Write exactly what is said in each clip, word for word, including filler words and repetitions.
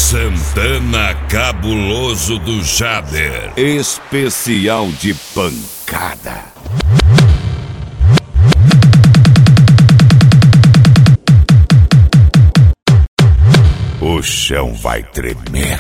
Santana Cabuloso do Jader. Especial de pancada. O chão vai tremer.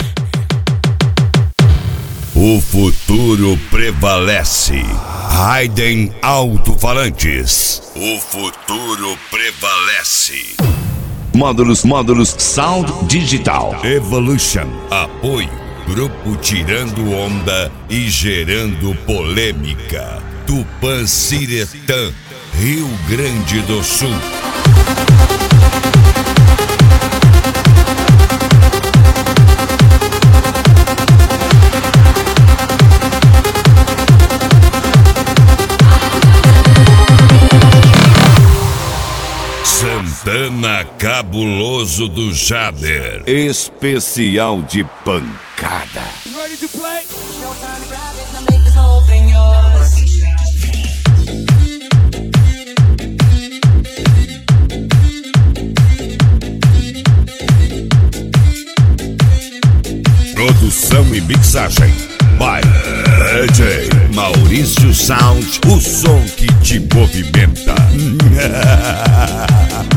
O futuro prevalece. Raiden Alto-Falantes. O futuro prevalece. Módulos, módulos, Sound Digital. Evolution. Apoio. Grupo Tirando Onda e Gerando Polêmica. Tupã-Ciretã, Rio Grande do Sul. Santana Cabuloso do Jader. Especial de pancada. Produção e mixagem by D J Maurício Sound, o som que te movimenta.